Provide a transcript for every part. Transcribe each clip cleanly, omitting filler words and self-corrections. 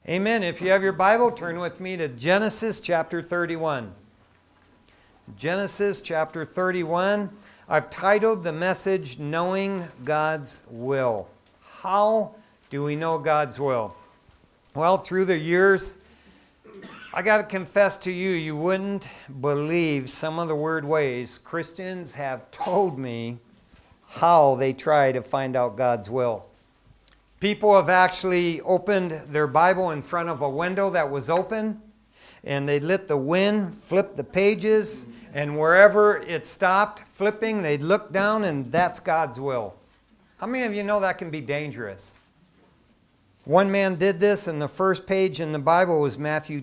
Amen. If you have your Bible, turn with me to Genesis chapter 31. Genesis chapter 31. I've titled the message, Knowing God's Will. How do we know God's will? Well, through the years, I got to confess to you, you wouldn't believe some of the weird ways Christians have told me how they try to find out God's will. People have actually opened their Bible in front of a window that was open, and they let the wind flip the pages, and wherever it stopped flipping, they'd look down, and that's God's will. How many of you know that can be dangerous? One man did this, and the first page in the Bible was Matthew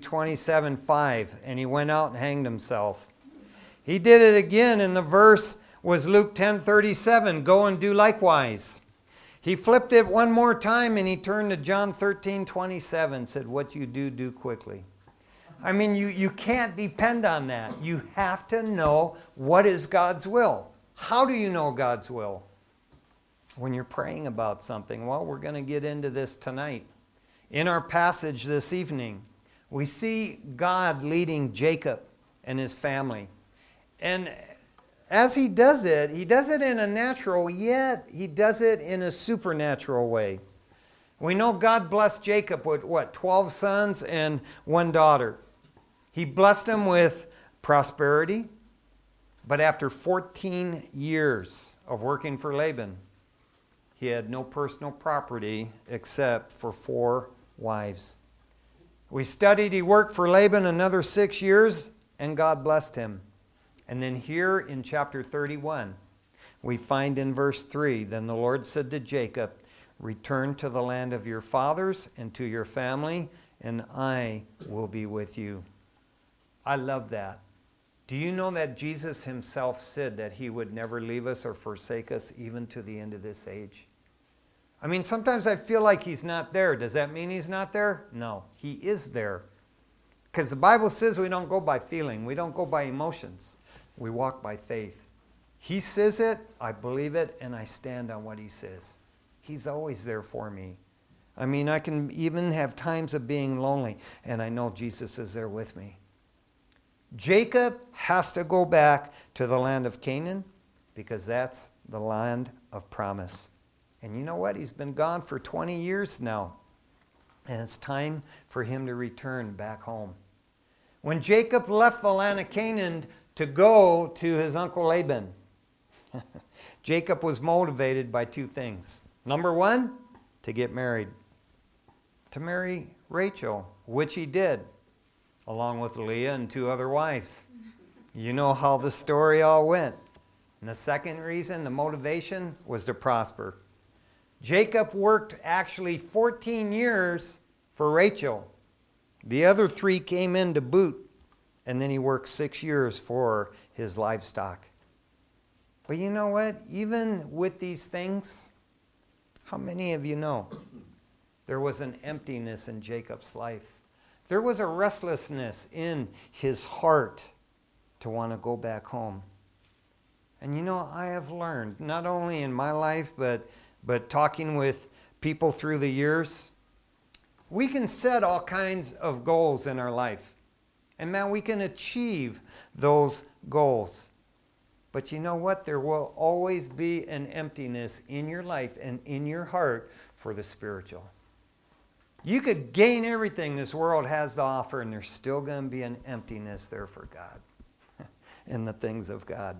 27:5, and he went out and hanged himself. He did it again, and the verse was Luke 10:37, go and do likewise. He flipped it one more time, and he turned to John 13:27, said, what you do, do quickly. I mean, you can't depend on that. You have to know what is God's will. How do you know God's will? When you're praying about something. Well, we're going to get into this tonight. In our passage this evening, we see God leading Jacob and his family. And as he does it in a natural, yet he does it in a supernatural way. We know God blessed Jacob with 12 sons and one daughter. He blessed him with prosperity, but after 14 years of working for Laban, he had no personal property except for 4 wives. We studied he worked for Laban another 6 years, and God blessed him. And then here in chapter 31, we find in verse 3, then the Lord said to Jacob, return to the land of your fathers and to your family, and I will be with you. I love that. Do you know that Jesus himself said that he would never leave us or forsake us even to the end of this age? I mean, sometimes I feel like he's not there. Does that mean he's not there? No, he is there. Because the Bible says we don't go by feeling. We don't go by emotions. We walk by faith. He says it, I believe it, and I stand on what he says. He's always there for me. I mean, I can even have times of being lonely, and I know Jesus is there with me. Jacob has to go back to the land of Canaan because that's the land of promise. And you know what? He's been gone for 20 years now, and it's time for him to return back home. When Jacob left the land of Canaan to go to his uncle Laban, Jacob was motivated by 2 things. Number 1, to get married. To marry Rachel, which he did, along with Leah and 2 other wives. You know how the story all went. And the second reason, the motivation, was to prosper. Jacob worked actually 14 years for Rachel. The other 3 came in to boot. And then he worked 6 years for his livestock. But you know what? Even with these things, how many of you know there was an emptiness in Jacob's life? There was a restlessness in his heart to want to go back home. And you know, I have learned, not only in my life, but talking with people through the years, we can set all kinds of goals in our life. And man, we can achieve those goals. But you know what? There will always be an emptiness in your life and in your heart for the spiritual. You could gain everything this world has to offer, and there's still going to be an emptiness there for God in the things of God.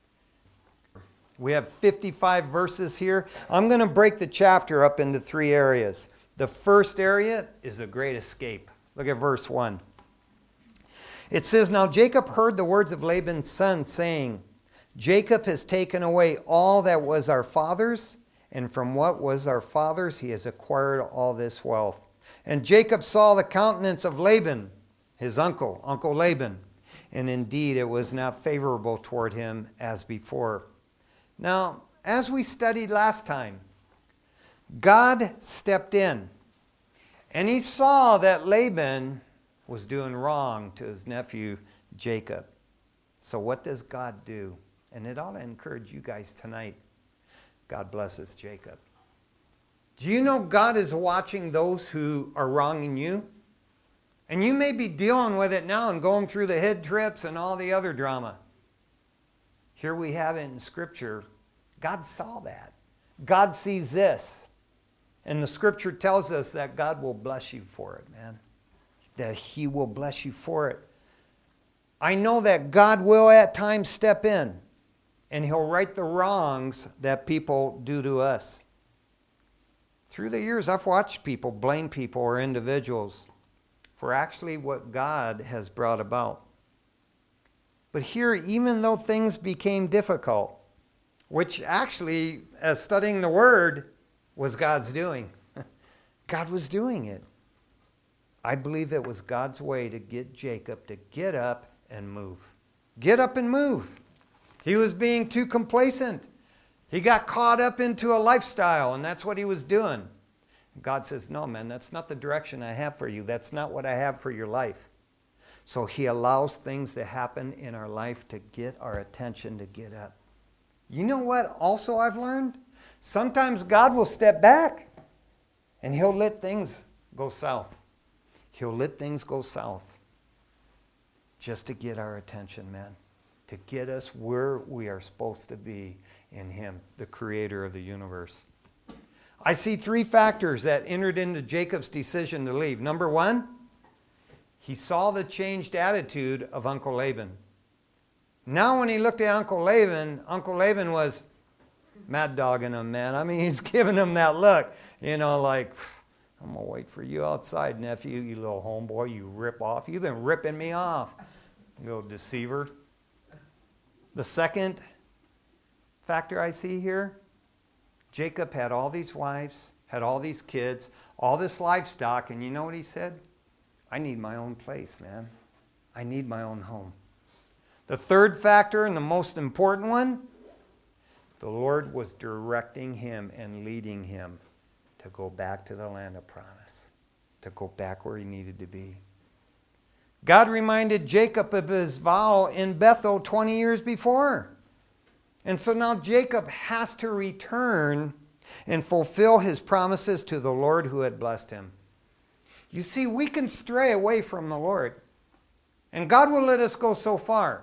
We have 55 verses here. I'm going to break the chapter up into 3 areas. The first area is the great escape. Look at verse 1. It says, now Jacob heard the words of Laban's son, saying, Jacob has taken away all that was our father's, and from what was our father's he has acquired all this wealth. And Jacob saw the countenance of Laban, his uncle, Uncle Laban, and indeed it was not favorable toward him as before. Now, as we studied last time, God stepped in, and he saw that Laban was doing wrong to his nephew Jacob. So what does God do? And it ought to encourage you guys tonight. God blesses Jacob. Do you know God is watching those who are wronging you? And you may be dealing with it now and going through the head trips and all the other drama. Here we have it in Scripture. God saw that. God sees this. And the Scripture tells us that God will bless you for it, man. That He will bless you for it. I know that God will at times step in and He'll right the wrongs that people do to us. Through the years, I've watched people blame people or individuals for actually what God has brought about. But here, even though things became difficult, which actually, as studying the Word, was God's doing. God was doing it. I believe it was God's way to get Jacob to get up and move. Get up and move. He was being too complacent. He got caught up into a lifestyle, and that's what he was doing. God says, no, man, that's not the direction I have for you. That's not what I have for your life. So He allows things to happen in our life to get our attention to get up. You know what also I've learned? Sometimes God will step back and He'll let things go south. He'll let things go south just to get our attention, man. To get us where we are supposed to be in Him, the Creator of the universe. I see 3 factors that entered into Jacob's decision to leave. Number 1, he saw the changed attitude of Uncle Laban. Now when he looked at Uncle Laban was mad dogging him, man. I mean, he's giving him that look, like, I'm going to wait for you outside, nephew, you little homeboy, you rip off. You've been ripping me off, you little deceiver. The second factor I see here, Jacob had all these wives, had all these kids, all this livestock, and you know what he said? I need my own place, man. I need my own home. The third factor, and the most important one, the Lord was directing him and leading him to go back to the land of promise, to go back where he needed to be. God reminded Jacob of his vow in Bethel 20 years before. And so now Jacob has to return and fulfill his promises to the Lord who had blessed him. You see, we can stray away from the Lord. And God will let us go so far.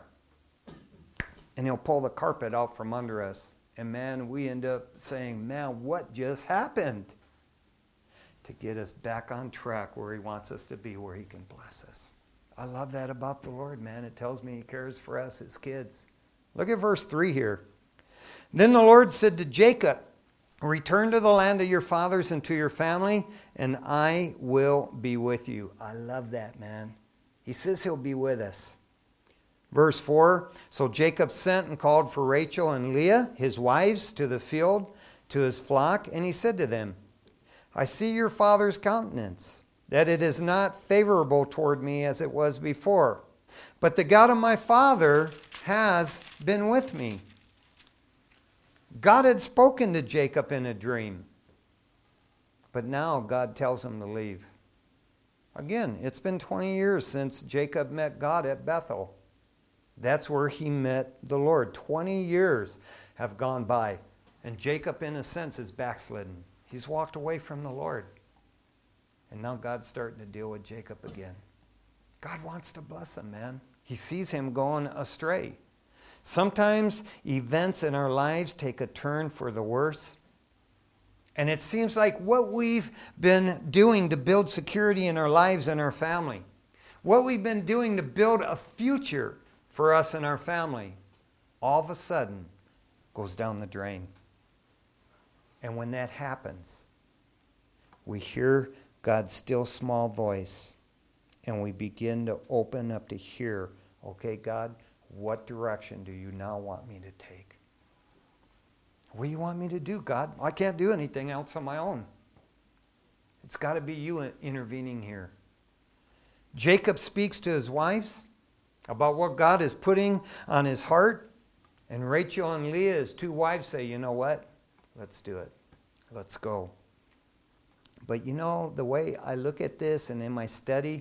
And He'll pull the carpet out from under us. And man, we end up saying, man, what just happened? To get us back on track where He wants us to be, where He can bless us. I love that about the Lord, man. It tells me He cares for us, His kids. Look at verse 3 here. Then the Lord said to Jacob, return to the land of your fathers and to your family, and I will be with you. I love that, man. He says He'll be with us. Verse 4, so Jacob sent and called for Rachel and Leah, his wives, to the field, to his flock, and he said to them, I see your father's countenance, that it is not favorable toward me as it was before. But the God of my father has been with me. God had spoken to Jacob in a dream. But now God tells him to leave. Again, it's been 20 years since Jacob met God at Bethel. That's where he met the Lord. 20 years have gone by. And Jacob, in a sense, is backslidden. He's walked away from the Lord. And now God's starting to deal with Jacob again. God wants to bless him, man. He sees him going astray. Sometimes events in our lives take a turn for the worse. And it seems like what we've been doing to build security in our lives and our family, what we've been doing to build a future for us and our family, all of a sudden goes down the drain. And when that happens, we hear God's still small voice, and we begin to open up to hear, okay, God, what direction do you now want me to take? What do you want me to do, God? I can't do anything else on my own. It's got to be you intervening here. Jacob speaks to his wives about what God is putting on his heart. And Rachel and Leah, his 2 wives, say, you know what? Let's do it. Let's go. But you know, the way I look at this and in my study,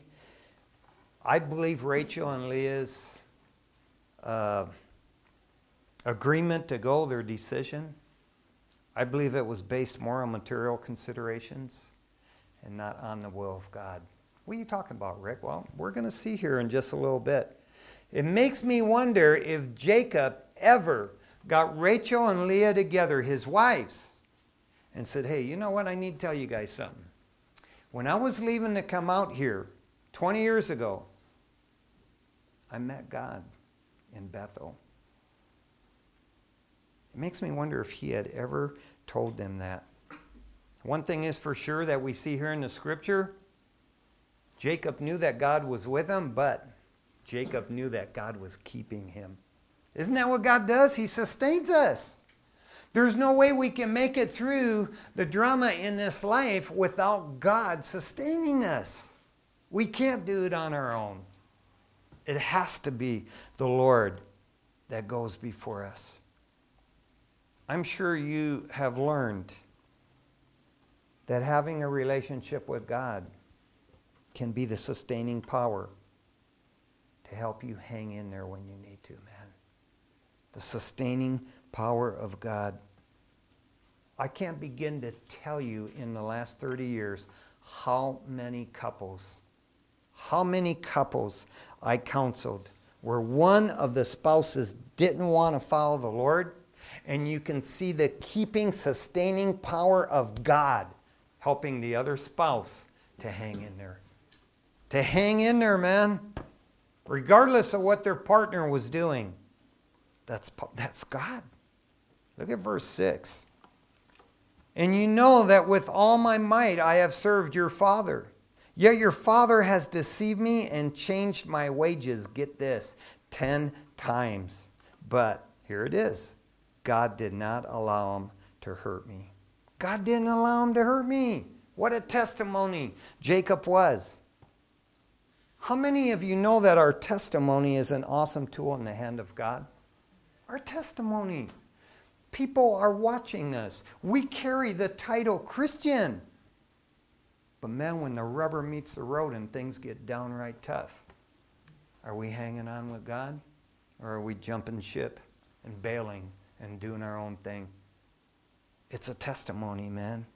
I believe Rachel and Leah's agreement to go, their decision, I believe it was based more on material considerations and not on the will of God. What are you talking about, Rick? Well, we're going to see here in just a little bit. It makes me wonder if Jacob ever got Rachel and Leah together, his wives, and said, hey, you know what? I need to tell you guys something. When I was leaving to come out here 20 years ago, I met God in Bethel. It makes me wonder if he had ever told them that. One thing is for sure that we see here in the scripture, Jacob knew that God was with him, but Jacob knew that God was keeping him. Isn't that what God does? He sustains us. There's no way we can make it through the drama in this life without God sustaining us. We can't do it on our own. It has to be the Lord that goes before us. I'm sure you have learned that having a relationship with God can be the sustaining power to help you hang in there when you need to, man. The sustaining power of God. I can't begin to tell you in the last 30 years how many couples I counseled where one of the spouses didn't want to follow the Lord, and you can see the keeping, sustaining power of God helping the other spouse to hang in there. To hang in there, man. Regardless of what their partner was doing. That's God. Look at verse 6. And you know that with all my might I have served your father. Yet your father has deceived me and changed my wages, get this, 10 times. But here it is. God did not allow him to hurt me. God didn't allow him to hurt me. What a testimony Jacob was. How many of you know that our testimony is an awesome tool in the hand of God? Our testimony. People are watching us. We carry the title Christian. But man, when the rubber meets the road and things get downright tough, are we hanging on with God? Or are we jumping ship and bailing and doing our own thing? It's a testimony, man.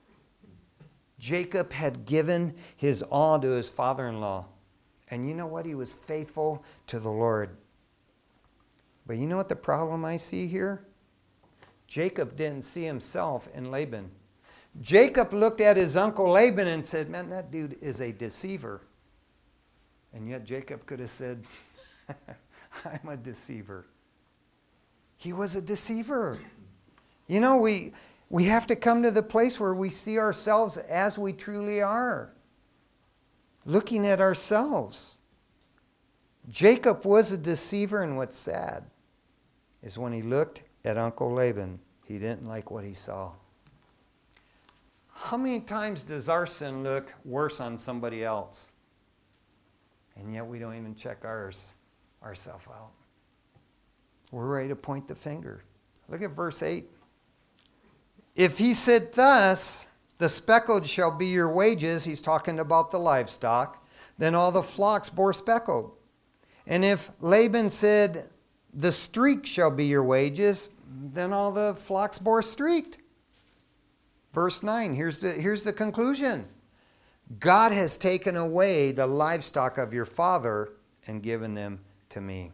Jacob had given his all to his father-in-law. And you know what? He was faithful to the Lord. But you know what the problem I see here? Jacob didn't see himself in Laban. Jacob looked at his uncle Laban and said, man, that dude is a deceiver. And yet Jacob could have said, I'm a deceiver. He was a deceiver. You know, we have to come to the place where we see ourselves as we truly are. Looking at ourselves. Jacob was a deceiver, and what's sad is when he looked at Uncle Laban, he didn't like what he saw. How many times does our sin look worse on somebody else? And yet we don't even check ourselves out. We're ready to point the finger. Look at verse 8. If he said thus, the speckled shall be your wages, he's talking about the livestock, then all the flocks bore speckled. And if Laban said, the streak shall be your wages, then all the flocks bore streaked. Verse 9, here's the conclusion. God has taken away the livestock of your father and given them to me.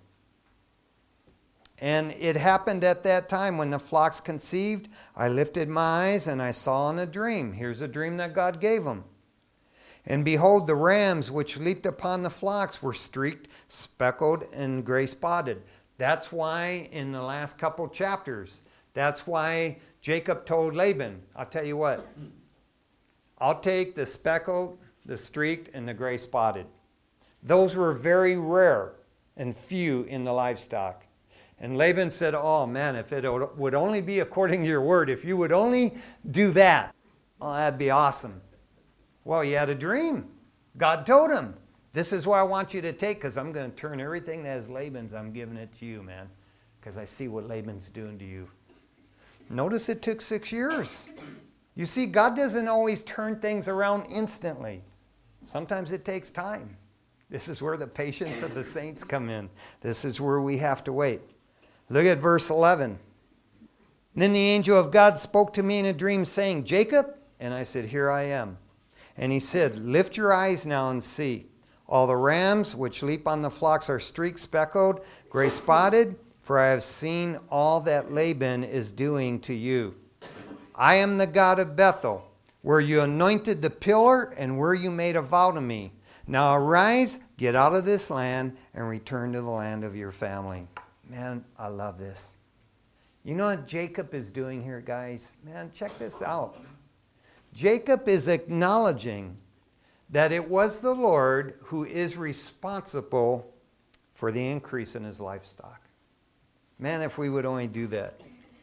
And it happened at that time when the flocks conceived, I lifted my eyes and I saw in a dream. Here's a dream that God gave him. And behold, the rams which leaped upon the flocks were streaked, speckled, and gray spotted. That's why in the last couple chapters, that's why Jacob told Laban, I'll tell you what, I'll take the speckled, the streaked, and the gray spotted. Those were very rare and few in the livestock. And Laban said, oh man, if it would only be according to your word, if you would only do that, oh, that'd be awesome. Well, he had a dream. God told him, this is what I want you to take, because I'm going to turn everything that is Laban's, I'm giving it to you, man, because I see what Laban's doing to you. Notice it took 6 years. You see, God doesn't always turn things around instantly. Sometimes it takes time. This is where the patience of the saints come in. This is where we have to wait. Look at verse 11. Then the angel of God spoke to me in a dream, saying, Jacob? And I said, Here I am. And he said, Lift your eyes now and see. All the rams which leap on the flocks are streaked, speckled, gray spotted, for I have seen all that Laban is doing to you. I am the God of Bethel, where you anointed the pillar and where you made a vow to me. Now arise, get out of this land, and return to the land of your family. Man, I love this. You know what Jacob is doing here, guys? Man, check this out. Jacob is acknowledging that it was the Lord who is responsible for the increase in his livestock. Man, if we would only do that.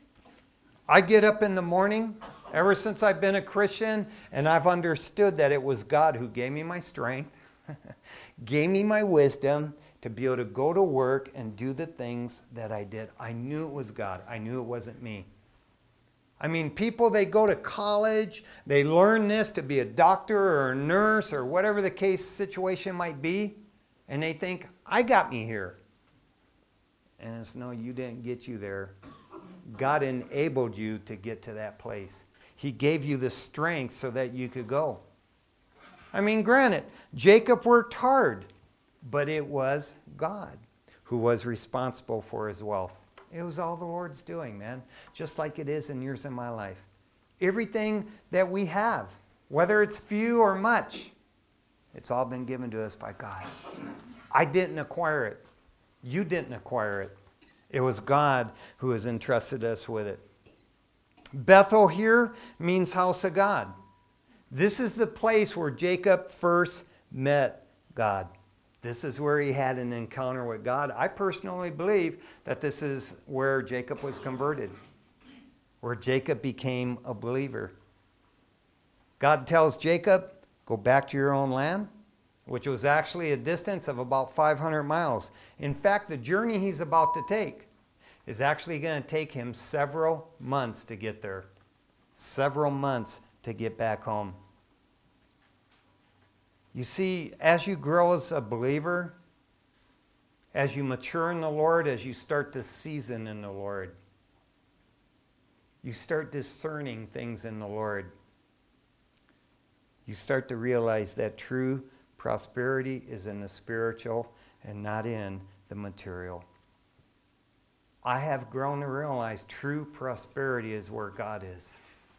I get up in the morning, ever since I've been a Christian, and I've understood that it was God who gave me my strength, gave me my wisdom to be able to go to work and do the things that I did. I knew it was God. I knew it wasn't me. I mean, people, they go to college, they learn this to be a doctor or a nurse or whatever the case situation might be, and they think, I got me here. And it's, no, you didn't get you there. God enabled you to get to that place. He gave you the strength so that you could go. I mean, granted, Jacob worked hard, but it was God who was responsible for his wealth. It was all the Lord's doing, man, just like it is in yours and my life. Everything that we have, whether it's few or much, it's all been given to us by God. I didn't acquire it. You didn't acquire it. It was God who has entrusted us with it. Bethel here means house of God. This is the place where Jacob first met God. This is where he had an encounter with God. I personally believe that this is where Jacob was converted, where Jacob became a believer. God tells Jacob, go back to your own land, which was actually a distance of about 500 miles. In fact, the journey he's about to take is actually going to take him several months to get there. Several months to get back home. You see, as you grow as a believer, as you mature in the Lord, as you start to season in the Lord, you start discerning things in the Lord. You start to realize that true prosperity is in the spiritual and not in the material. I have grown to realize true prosperity is where God is.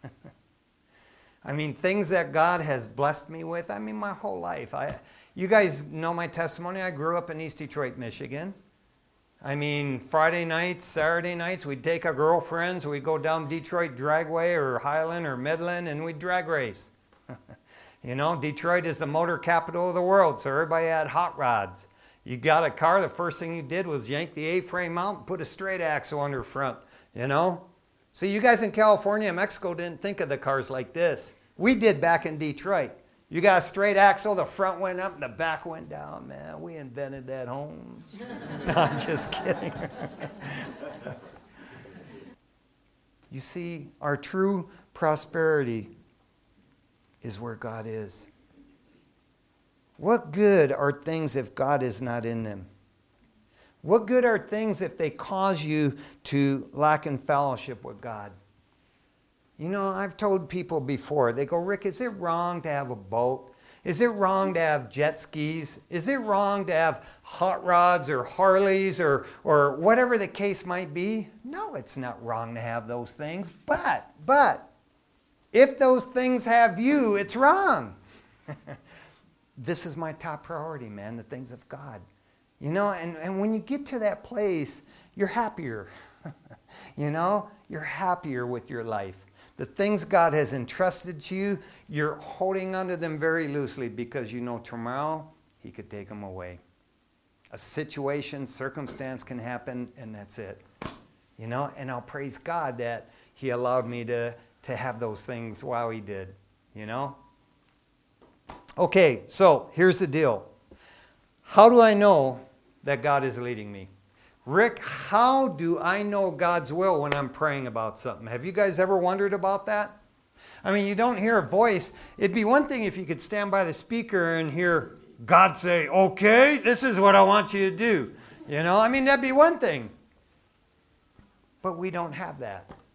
I mean, things that God has blessed me with, I mean, my whole life. You guys know my testimony. I grew up in East Detroit, Michigan. I mean, Friday nights, Saturday nights, we'd take our girlfriends, we'd go down Detroit Dragway or Highland or Midland, and we'd drag race. You know, Detroit is the motor capital of the world, so everybody had hot rods. You got a car, the first thing you did was yank the A-frame out and put a straight axle under front, you know? See, you guys in California and Mexico didn't think of the cars like this. We did back in Detroit. You got a straight axle, the front went up and the back went down. Man, we invented that home. No, I'm just kidding. You see, our true prosperity is where God is. What good are things if God is not in them? What good are things if they cause you to lack in fellowship with God? You know, I've told people before, they go, Rick, is it wrong to have a boat? Is it wrong to have jet skis? Is it wrong to have hot rods or Harleys or whatever the case might be? No, it's not wrong to have those things. But, if those things have you, it's wrong. This is my top priority, man, the things of God. You know, and when you get to that place, you're happier. You know, you're happier with your life. The things God has entrusted to you, you're holding onto them very loosely because you know tomorrow He could take them away. A situation, circumstance can happen, and that's it. You know, and I'll praise God that He allowed me to have those things while He did, you know. Okay, so here's the deal. How do I know that God is leading me? Rick, how do I know God's will when I'm praying about something? Have you guys ever wondered about that? I mean, you don't hear a voice. It'd be one thing if you could stand by the speaker and hear God say, okay, this is what I want you to do. You know, I mean, that'd be one thing. But we don't have that.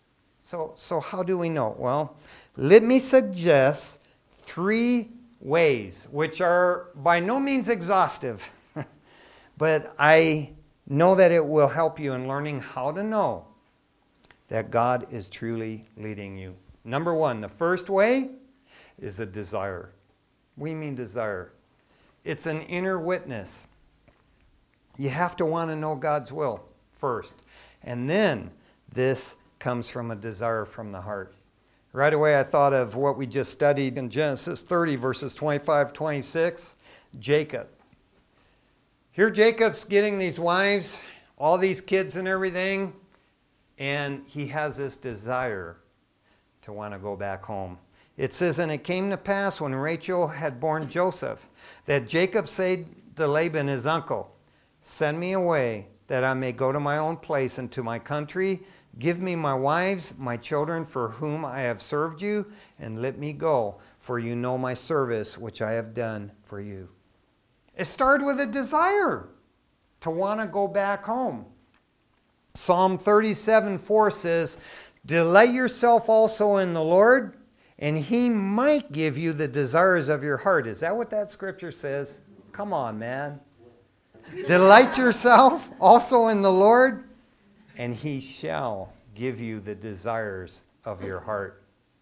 So how do we know? Well, let me suggest 3 ways, which are by no means exhaustive, but I know that it will help you in learning how to know that God is truly leading you. Number 1, the first way is a desire. We mean desire. It's an inner witness. You have to want to know God's will first. And then this comes from a desire from the heart. Right away I thought of what we just studied in Genesis 30, verses 25, 26. Jacob. Here Jacob's getting these wives, all these kids and everything, and he has this desire to want to go back home. It says, and it came to pass when Rachel had borne Joseph, that Jacob said to Laban his uncle, send me away, that I may go to my own place and to my country. Give me my wives, my children, for whom I have served you, and let me go, for you know my service, which I have done for you. It started with a desire to want to go back home. Psalm 37:4 says, delight yourself also in the Lord, and he might give you the desires of your heart. Is that what that scripture says? Come on, man. Delight yourself also in the Lord, and he shall give you the desires of your heart.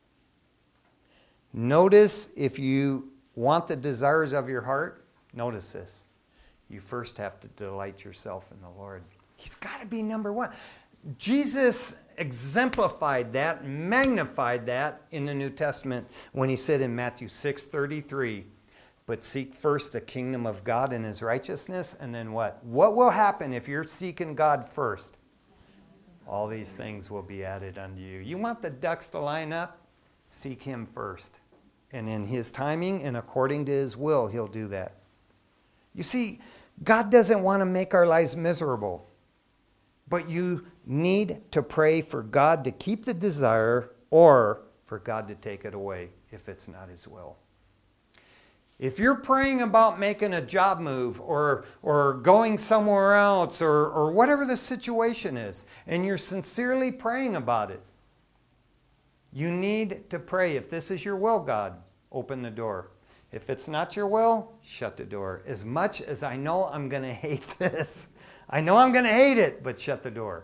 Notice, if you want the desires of your heart, notice this. You first have to delight yourself in the Lord. He's got to be number 1. Jesus exemplified that, magnified that in the New Testament when he said in Matthew 6:33, but seek first the kingdom of God and his righteousness, and then what? What will happen if you're seeking God first? All these things will be added unto you. You want the ducks to line up? Seek him first. And in his timing and according to his will, he'll do that. You see, God doesn't want to make our lives miserable. But you need to pray for God to keep the desire or for God to take it away if it's not his will. If you're praying about making a job move or going somewhere else or whatever the situation is, and you're sincerely praying about it, you need to pray. If this is your will, God, open the door. If it's not your will, shut the door. As much as I know I'm going to hate this, I know I'm going to hate it, but shut the door.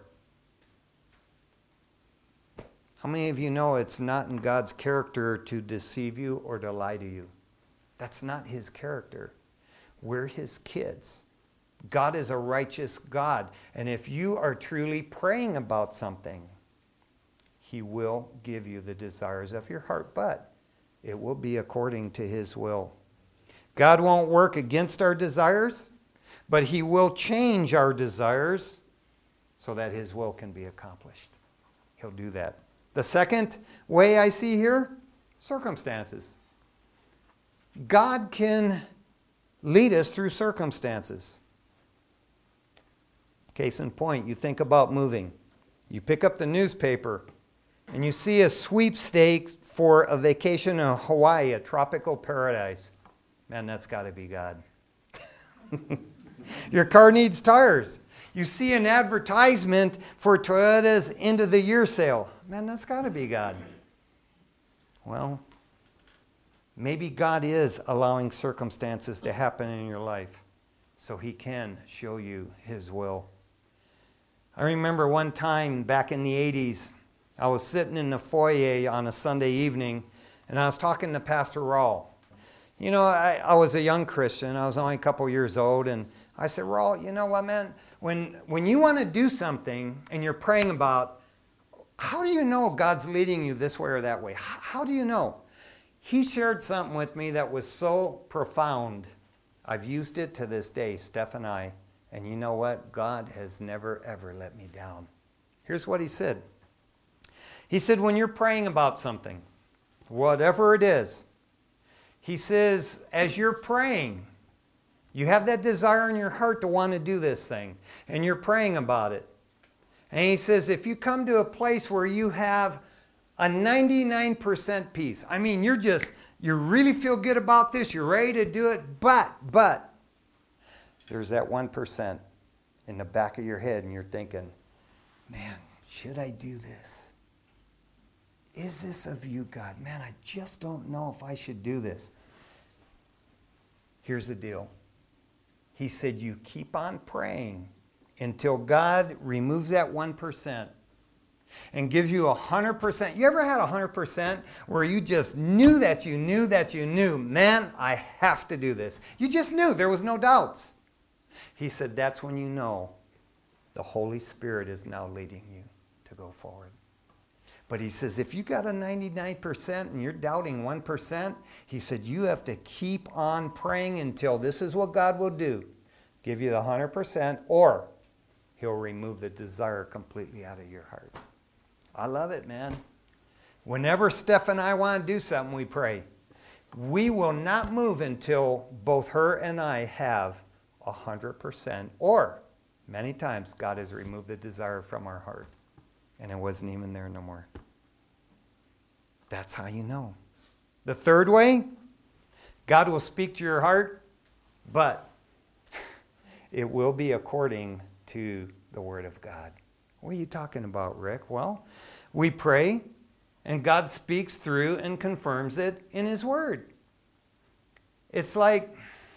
How many of you know it's not in God's character to deceive you or to lie to you? That's not his character. We're his kids. God is a righteous God. And if you are truly praying about something, he will give you the desires of your heart, but it will be according to his will. God won't work against our desires, but he will change our desires so that his will can be accomplished. He'll do that. The second way I see here, circumstances. God can lead us through circumstances. Case in point, you think about moving. You pick up the newspaper and you see a sweepstakes for a vacation in Hawaii, a tropical paradise. Man, that's got to be God. Your car needs tires. You see an advertisement for Toyota's end of the year sale. Man, that's got to be God. Well, maybe God is allowing circumstances to happen in your life so he can show you his will. I remember one time back in the 80s, I was sitting in the foyer on a Sunday evening, and I was talking to Pastor Raul. You know, I was a young Christian. I was only a couple years old, and I said, Raul, you know what, man? When you want to do something and you're praying about, how do you know God's leading you this way or that way? How do you know? He shared something with me that was so profound. I've used it to this day, Steph and I. And you know what? God has never, ever let me down. Here's what he said. He said, when you're praying about something, whatever it is, he says, as you're praying, you have that desire in your heart to want to do this thing, and you're praying about it. And he says, if you come to a place where you have a 99% peace, I mean, you really feel good about this, you're ready to do it, but, there's that 1% in the back of your head, and you're thinking, man, should I do this? Is this of you, God? Man, I just don't know if I should do this. Here's the deal. He said, you keep on praying until God removes that 1% and gives you 100%. You ever had 100% where you just knew that you knew that you knew, man, I have to do this. You just knew. There was no doubts. He said, that's when you know the Holy Spirit is now leading you to go forward. But he says, if you got a 99% and you're doubting 1%, he said, you have to keep on praying until this is what God will do. Give you the 100%, or he'll remove the desire completely out of your heart. I love it, man. Whenever Steph and I want to do something, we pray. We will not move until both her and I have 100%, or many times God has removed the desire from our heart and it wasn't even there no more. That's how you know. The third way, God will speak to your heart, but it will be according to the Word of God. What are you talking about, Rick? Well, we pray, and God speaks through and confirms it in His Word. It's like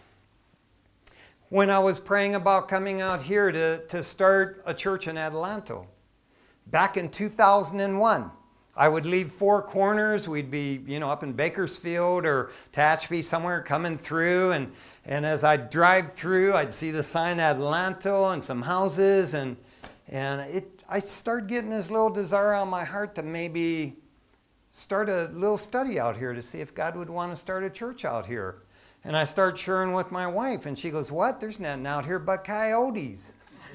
when I was praying about coming out here to start a church in Adelanto. Back in 2001, I would leave Four Corners. We'd be, up in Bakersfield or Tehachapi somewhere coming through. And as I'd drive through, I'd see the sign Adelanto and some houses. And I started getting this little desire on my heart to maybe start a little study out here to see if God would want to start a church out here. And I start sharing with my wife. And she goes, what? There's nothing out here but coyotes.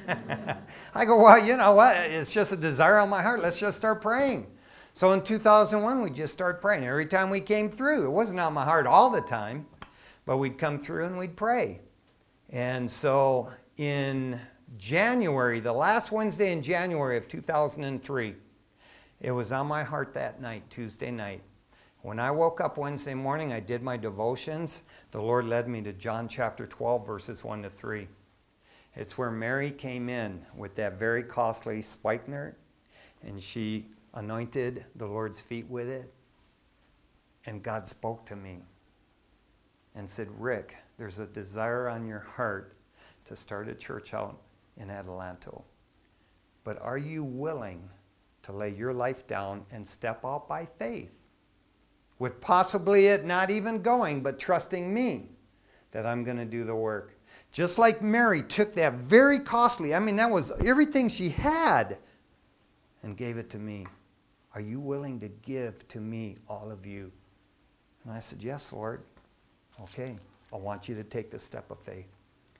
I go, well, you know what? It's just a desire on my heart. Let's just start praying. So in 2001, we just started praying. Every time we came through, it wasn't on my heart all the time, but we'd come through and we'd pray. And so in January, the last Wednesday in January of 2003, it was on my heart that night, Tuesday night. When I woke up Wednesday morning, I did my devotions. The Lord led me to John chapter 12, verses 1 to 3. It's where Mary came in with that very costly spikenard, and she anointed the Lord's feet with it. And God spoke to me and said, Rick, there's a desire on your heart to start a church out in Adelanto. But are you willing to lay your life down and step out by faith? With possibly it not even going, but trusting me that I'm going to do the work. Just like Mary took that very costly, that was everything she had, and gave it to me. Are you willing to give to me, all of you? And I said, yes, Lord. Okay, I want you to take the step of faith.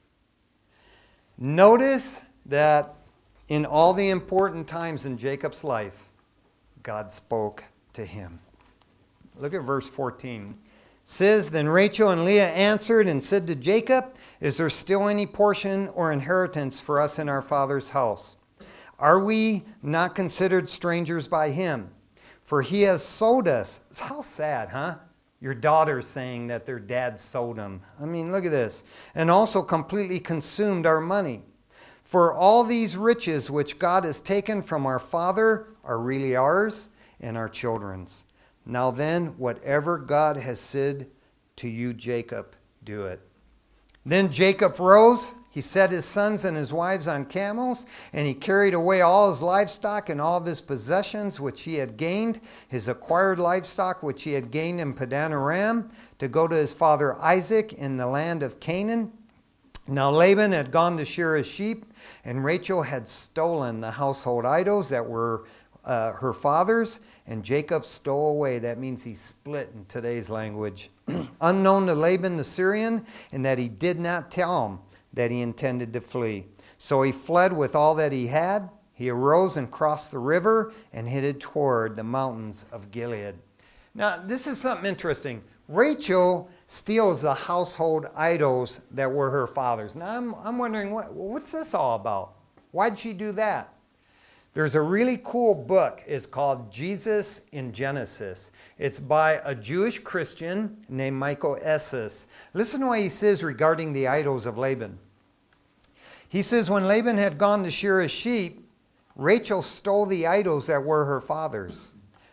Notice that in all the important times in Jacob's life, God spoke to him. Look at verse 14. It says, then Rachel and Leah answered and said to Jacob, is there still any portion or inheritance for us in our father's house? Are we not considered strangers by him? For he has sold us. How sad, huh? Your daughter's saying that their dad sold them. Look at this. And also completely consumed our money. For all these riches which God has taken from our father are really ours and our children's. Now then, whatever God has said to you, Jacob, do it. Then Jacob rose. He set his sons and his wives on camels, and he carried away all his livestock and all of his possessions which he had gained, his acquired livestock which he had gained in Padan Aram, to go to his father Isaac in the land of Canaan. Now Laban had gone to shear his sheep, and Rachel had stolen the household idols that were her father's, and Jacob stole away. That means he split in today's language. Unknown to Laban the Syrian, in that he did not tell him that he intended to flee. So he fled with all that he had. He arose and crossed the river and headed toward the mountains of Gilead. Now, this is something interesting. Rachel steals the household idols that were her father's. Now, I'm wondering, what's this all about? Why'd she do that? There's a really cool book. It's called Jesus in Genesis. It's by a Jewish Christian named Michael Esses. Listen to what he says regarding the idols of Laban. He says, when Laban had gone to shear his sheep, Rachel stole the idols that were her father's.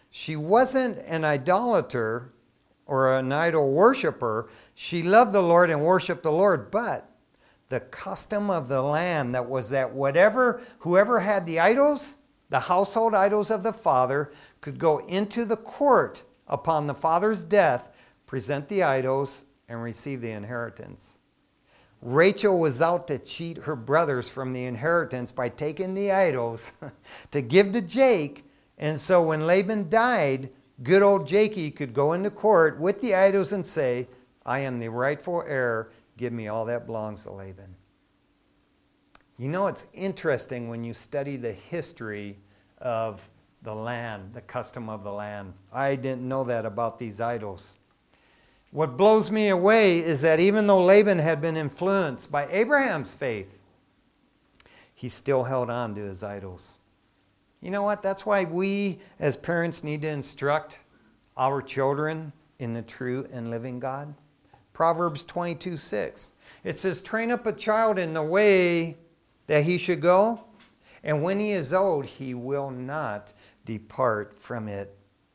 She wasn't an idolater or an idol worshiper. She loved the Lord and worshiped the Lord. But the custom of the land that was that whoever had the idols, the household idols of the father, could go into the court upon the father's death, present the idols, and receive the inheritance. Rachel was out to cheat her brothers from the inheritance by taking the idols to give to Jake. And so when Laban died, good old Jakey could go into court with the idols and say, I am the rightful heir. Give me all that belongs to Laban. You know, it's interesting when you study the history of the land, the custom of the land. I didn't know that about these idols. What blows me away is that even though Laban had been influenced by Abraham's faith, he still held on to his idols. You know what? That's why we as parents need to instruct our children in the true and living God. Proverbs 22:6. It says, train up a child in the way that he should go, and when he is old, he will not depart from it.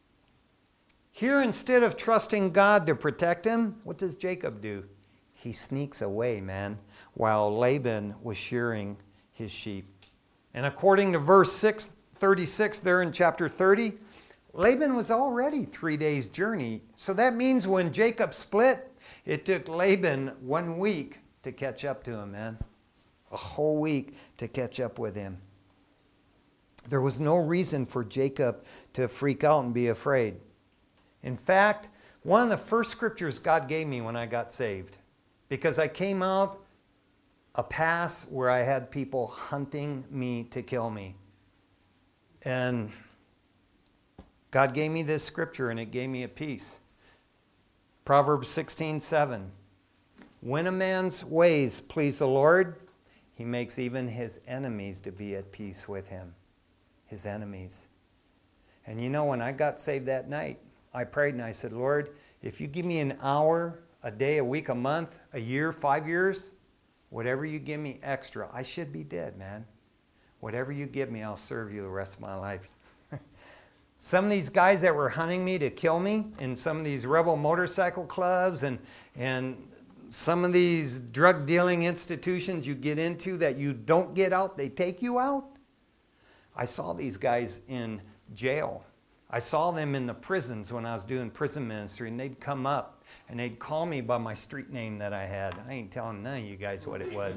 Here, instead of trusting God to protect him, what does Jacob do? He sneaks away, man, while Laban was shearing his sheep. And according to verse 36 there in chapter 30, Laban was already 3 days' journey. So that means when Jacob split, it took Laban 1 week to catch up to him, man. A whole week to catch up with him. There was no reason for Jacob to freak out and be afraid. In fact, one of the first scriptures God gave me when I got saved, because I came out a path where I had people hunting me to kill me. And God gave me this scripture and it gave me a peace. Proverbs 16:7. When a man's ways please the Lord, he makes even his enemies to be at peace with him. His enemies. And you know, when I got saved that night, I prayed and I said, Lord, if you give me an hour, a day, a week, a month, a year, 5 years, whatever you give me extra, I should be dead, man. Whatever you give me, I'll serve you the rest of my life. Some of these guys that were hunting me to kill me in some of these rebel motorcycle clubs and some of these drug dealing institutions you get into that you don't get out, they take you out. I saw these guys in jail. I saw them in the prisons when I was doing prison ministry, and they'd come up and they'd call me by my street name that I had. I ain't telling none of you guys what it was.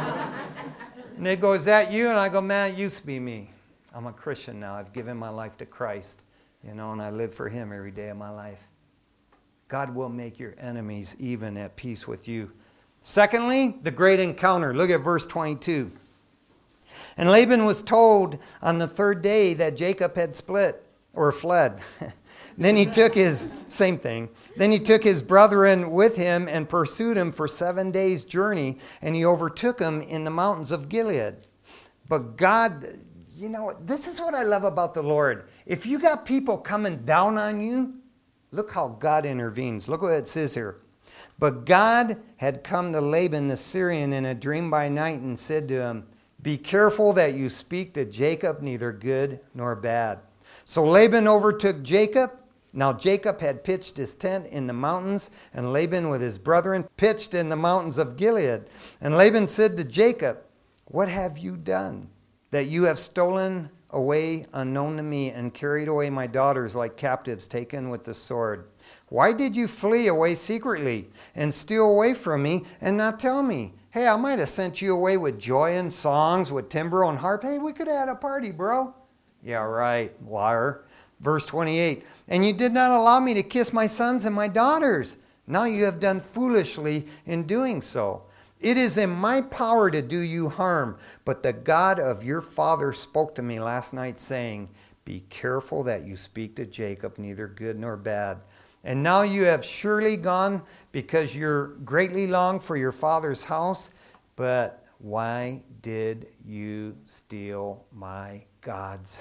And they'd go, is that you? And I go, man, it used to be me. I'm a Christian now. I've given my life to Christ, and I live for him every day of my life. God will make your enemies even at peace with you. Secondly, the great encounter. Look at verse 22. And Laban was told on the third day that Jacob had split or fled. Then he took his, same thing. Then he took his brethren with him and pursued him for 7 days' journey, and he overtook him in the mountains of Gilead. But God, this is what I love about the Lord. If you got people coming down on you, look how God intervenes. Look what it says here. But God had come to Laban the Syrian in a dream by night and said to him, be careful that you speak to Jacob neither good nor bad. So Laban overtook Jacob. Now Jacob had pitched his tent in the mountains, and Laban with his brethren pitched in the mountains of Gilead. And Laban said to Jacob, what have you done, that you have stolen away unknown to me and carried away my daughters like captives taken with the sword? Why did you flee away secretly and steal away from me and not tell me? Hey, I might have sent you away with joy and songs, with timbrel and harp. Hey, we could have had a party, bro. Yeah, right, liar. Verse 28, and you did not allow me to kiss my sons and my daughters. Now you have done foolishly in doing so. It is in my power to do you harm, but the God of your father spoke to me last night, saying, be careful that you speak to Jacob neither good nor bad. And now you have surely gone because you're greatly longed for your father's house. But why did you steal my gods?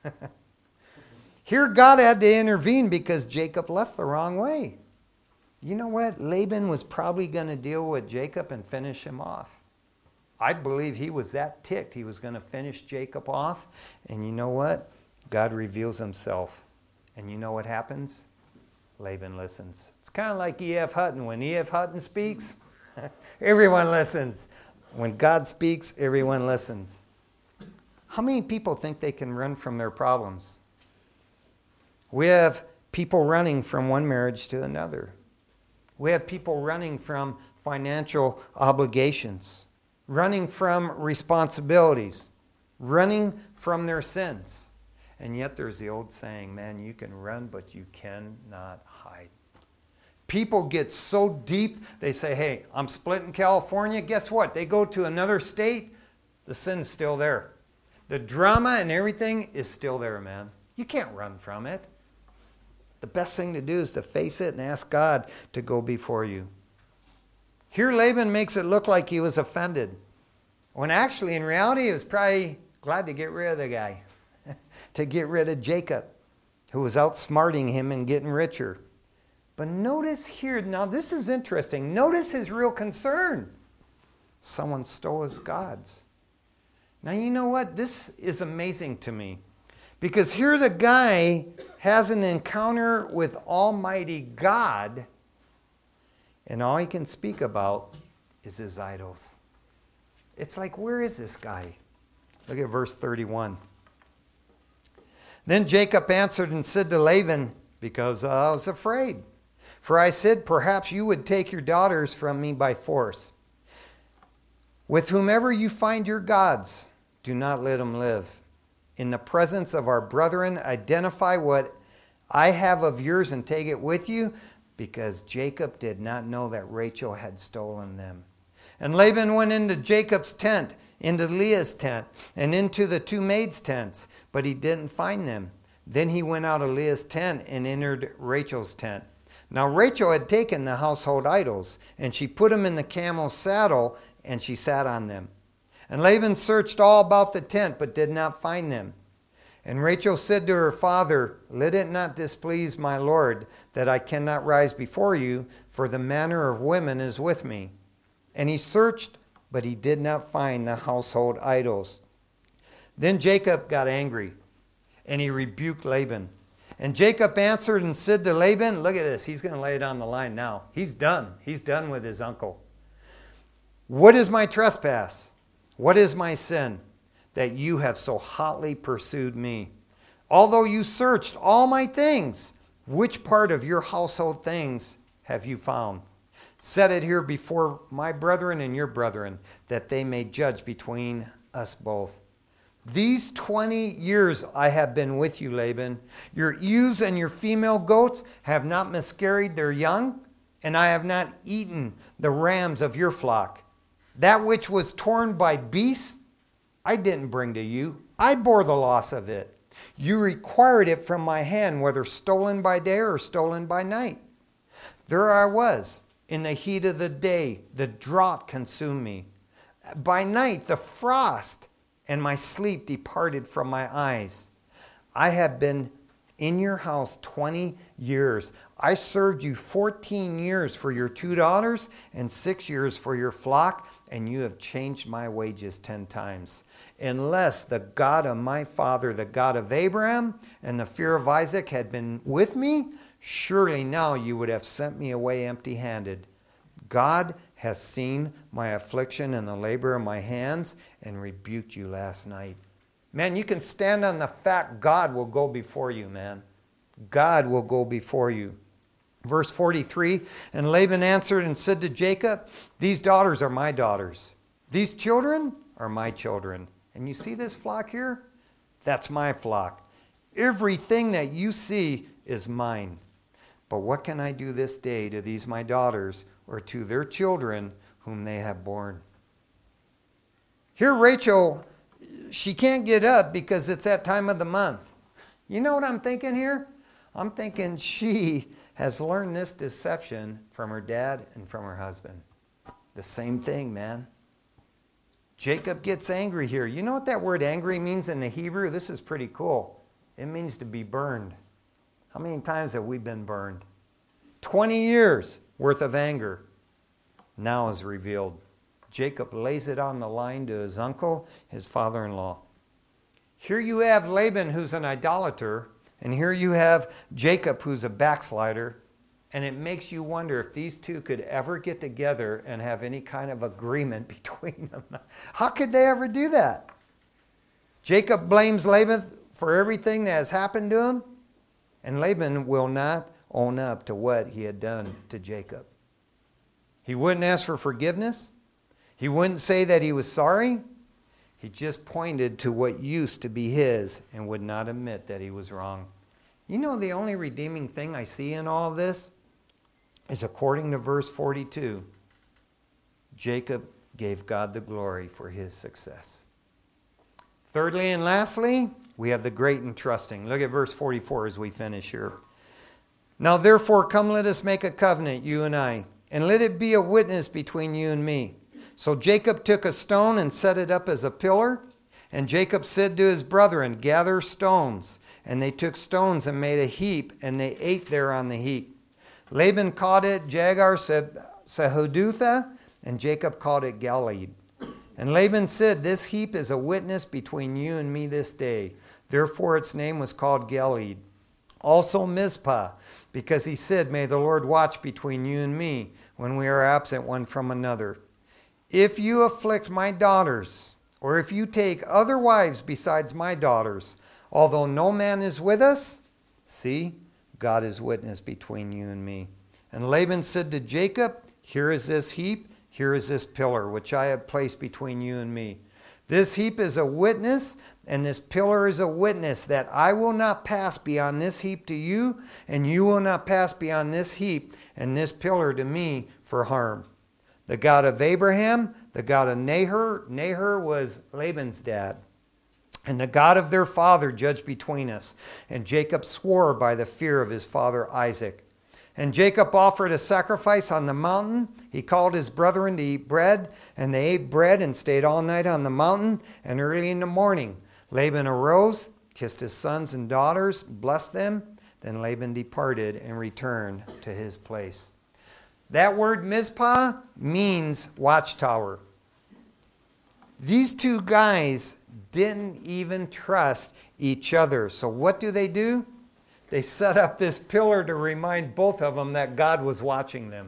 Here God had to intervene because Jacob left the wrong way. You know what? Laban was probably going to deal with Jacob and finish him off. I believe he was that ticked. He was going to finish Jacob off. And you know what? God reveals himself And you know what happens? Laban listens. It's kind of like E.F. Hutton. When E.F. Hutton speaks, everyone listens. When God speaks, everyone listens. How many people think they can run from their problems? We have people running from one marriage to another. We have people running from financial obligations, running from responsibilities, running from their sins. And yet there's the old saying, man, you can run, but you cannot hide. People get so deep, they say, hey, I'm split in California. Guess what? They go to another state, the sin's still there. The drama and everything is still there, man. You can't run from it. The best thing to do is to face it and ask God to go before you. Here Laban makes it look like he was offended, when actually in reality he was probably glad to get rid of the guy, to get rid of Jacob, who was outsmarting him and getting richer. But notice here, now this is interesting. Notice his real concern. Someone stole his gods. Now you know what? This is amazing to me. Because here the guy has an encounter with Almighty God, and all he can speak about is his idols. It's like, where is this guy? Look at verse 31. Then Jacob answered and said to Laban, because I was afraid. For I said, perhaps you would take your daughters from me by force. With whomever you find your gods, do not let them live. In the presence of our brethren, identify what I have of yours and take it with you, because Jacob did not know that Rachel had stolen them. And Laban went into Jacob's tent, into Leah's tent, and into the two maids' tents, but he didn't find them. Then he went out of Leah's tent and entered Rachel's tent. Now Rachel had taken the household idols, and she put them in the camel's saddle, and she sat on them. And Laban searched all about the tent, but did not find them. And Rachel said to her father, let it not displease my lord, that I cannot rise before you, for the manner of women is with me. And he searched, but he did not find the household idols. Then Jacob got angry, and he rebuked Laban. And Jacob answered and said to Laban, look at this, he's going to lay it on the line now. He's done. He's done with his uncle. What is my trespass? What is my sin, that you have so hotly pursued me? Although you searched all my things, which part of your household things have you found? Set it here before my brethren and your brethren, that they may judge between us both. These 20 years I have been with you, Laban. Your ewes and your female goats have not miscarried their young, and I have not eaten the rams of your flock. That which was torn by beasts, I didn't bring to you. I bore the loss of it. You required it from my hand, whether stolen by day or stolen by night. There I was, in the heat of the day, the drought consumed me. By night, the frost and my sleep departed from my eyes. I have been in your house 20 years. I served you 14 years for your 2 daughters and 6 years for your flock, and you have changed my wages 10 times. Unless the God of my father, the God of Abraham, and the fear of Isaac had been with me, surely now you would have sent me away empty-handed. God has seen my affliction and the labor of my hands and rebuked you last night. Man, you can stand on the fact God will go before you, man. God will go before you. Verse 43, and Laban answered and said to Jacob, these daughters are my daughters. These children are my children. And you see this flock here? That's my flock. Everything that you see is mine. But what can I do this day to these my daughters or to their children whom they have borne? Here Rachel, she can't get up because it's that time of the month. You know what I'm thinking here? I'm thinking she has learned this deception from her dad and from her husband. The same thing, man. Jacob gets angry here. You know what that word angry means in the Hebrew? This is pretty cool. It means to be burned. How many times have we been burned? 20 years worth of anger now is revealed. Jacob lays it on the line to his uncle, his father-in-law. Here you have Laban, who's an idolater, And here you have Jacob, who's a backslider. And it makes you wonder if these two could ever get together and have any kind of agreement between them. How could they ever do that? Jacob blames Laban for everything that has happened to him. And Laban will not own up to what he had done to Jacob. He wouldn't ask for forgiveness. He wouldn't say that he was sorry. He just pointed to what used to be his and would not admit that he was wrong. You know, the only redeeming thing I see in all of this is according to verse 42, Jacob gave God the glory for his success. Thirdly and lastly, we have the great and trusting. Look at verse 44 as we finish here. Now therefore come, let us make a covenant, you and I, and let it be a witness between you and me. So Jacob took a stone and set it up as a pillar. And Jacob said to his brethren, gather stones. And they took stones and made a heap, and they ate there on the heap. Laban called it Jagar-Sahadutha, and Jacob called it Galeed. And Laban said, this heap is a witness between you and me this day. Therefore its name was called Galeed. Also Mizpah, because he said, may the Lord watch between you and me when we are absent one from another. If you afflict my daughters, or if you take other wives besides my daughters, although no man is with us, see, God is witness between you and me. And Laban said to Jacob, here is this heap, here is this pillar, which I have placed between you and me. This heap is a witness, and this pillar is a witness that I will not pass beyond this heap to you, and you will not pass beyond this heap and this pillar to me for harm. The God of Abraham, the God of Nahor, Nahor was Laban's dad, and the God of their father judged between us. And Jacob swore by the fear of his father Isaac. And Jacob offered a sacrifice on the mountain. He called his brethren to eat bread, and they ate bread and stayed all night on the mountain. And early in the morning, Laban arose, kissed his sons and daughters, blessed them. Then Laban departed and returned to his place. That word Mizpah means watchtower. These two guys didn't even trust each other. So what do? They set up this pillar to remind both of them that God was watching them.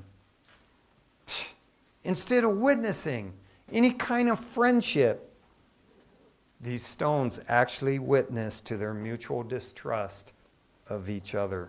Instead of witnessing any kind of friendship, these stones actually witness to their mutual distrust of each other.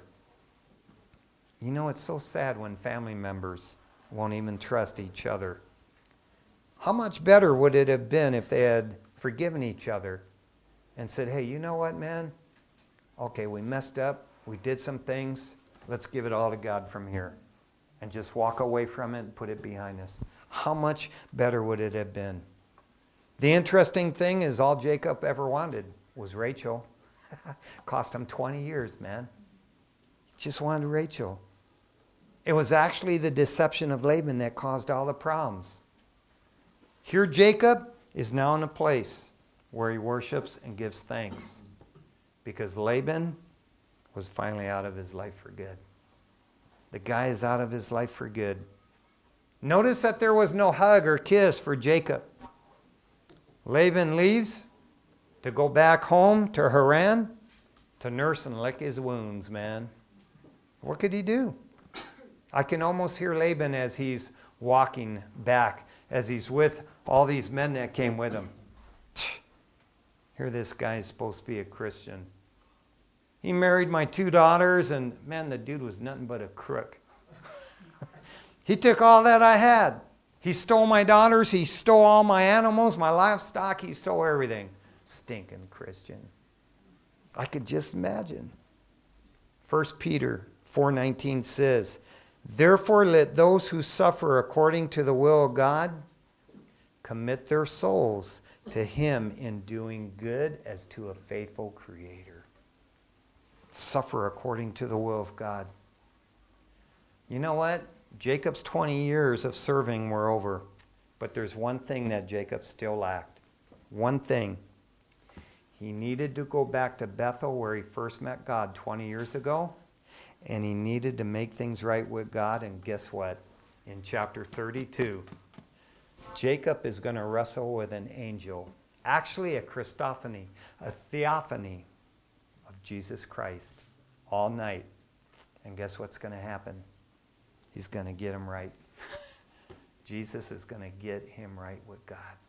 You know, it's so sad when family members won't even trust each other. How much better would it have been if they had forgiven each other and said, hey, you know what, man? Okay, we messed up. We did some things. Let's give it all to God from here. And just walk away from it and put it behind us. How much better would it have been? The interesting thing is all Jacob ever wanted was Rachel. Cost him 20 years, man. He just wanted Rachel. It was actually the deception of Laban that caused all the problems. Here Jacob is now in a place where he worships and gives thanks because Laban was finally out of his life for good. The guy is out of his life for good. Notice that there was no hug or kiss for Jacob. Laban leaves to go back home to Haran to nurse and lick his wounds, man. What could he do? I can almost hear Laban as he's walking back, as he's with all these men that came with him. Here this guy is supposed to be a Christian. He married my 2 daughters, and man, the dude was nothing but a crook. He took all that I had. He stole my daughters. He stole all my animals, my livestock. He stole everything. Stinking Christian. I could just imagine. 1 Peter 4:19 says, therefore let those who suffer according to the will of God commit their souls to him in doing good as to a faithful Creator. Suffer according to the will of God. You know what? Jacob's 20 years of serving were over. But there's one thing that Jacob still lacked. One thing. He needed to go back to Bethel where he first met God 20 years ago. And he needed to make things right with God. And guess what? In chapter 32, Jacob is going to wrestle with an angel. Actually a Christophany, a theophany of Jesus Christ all night. And guess what's going to happen? He's going to get him right. Jesus is going to get him right with God.